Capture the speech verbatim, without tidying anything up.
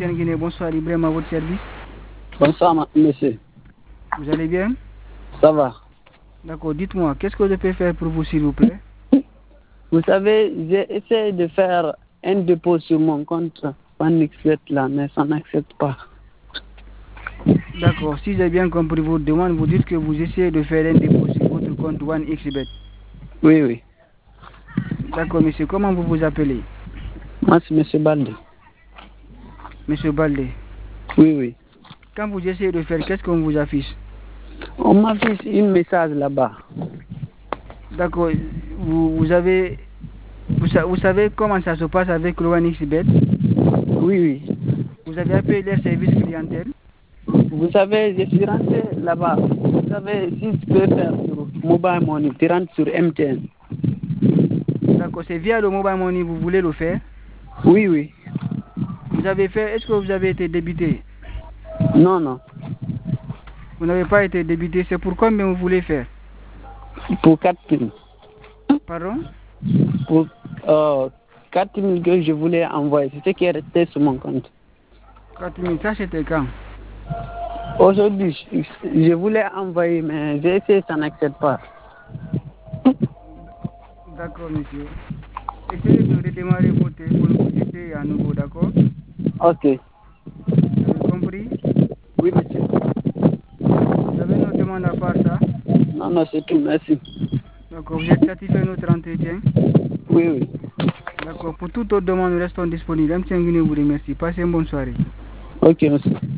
M T N Guinée, bonsoir Ibrahim à votre service. Bonsoir monsieur. Vous allez bien? Ça va. D'accord, dites-moi, qu'est-ce que je peux faire pour vous s'il vous plaît? Vous savez, j'ai essayé de faire un dépôt sur mon compte OneXBet là, mais ça n'accepte pas. D'accord, si j'ai bien compris votre demande, vous dites que vous essayez de faire un dépôt sur votre compte OneXBet. Oui, oui. D'accord, monsieur, comment vous vous appelez? Moi, c'est monsieur Balde. Monsieur Balde. Oui, oui. Quand vous essayez de faire, qu'est-ce qu'on vous affiche? On m'affiche un message là-bas. D'accord, vous, vous avez... Vous, vous savez comment ça se passe avec le OneXBet? Oui, oui. Vous avez appelé leur service clientèle? Vous savez, je suis rentré là-bas. Vous savez, si je peux faire sur Mobile Money, tu rentres sur M T N. D'accord, c'est via le Mobile Money, vous voulez le faire? Oui, oui. Vous avez fait, est-ce que vous avez été débité? Non, non. Vous n'avez pas été débité, c'est pour combien vous voulez faire? Pour quatre mille. Pardon? Pour euh, quatre mille que je voulais envoyer, c'est ce qui est resté sur mon compte. quatre mille, ça c'était quand? Aujourd'hui, je, je voulais envoyer, mais j'ai essayé, ça n'accepte pas. D'accord, monsieur. Essayez de redémarrer votre téléphone, vous essayez à nouveau, d'accord? Ok. Vous avez compris? Oui, monsieur. Vous avez une autre demande à part ça? Non, non, c'est tout, merci. D'accord, vous êtes satisfait de notre entretien? Oui, oui. D'accord, pour toute autre demande, nous restons disponibles. M T N Guinée vous remercie. Passez une bonne soirée. Ok, monsieur.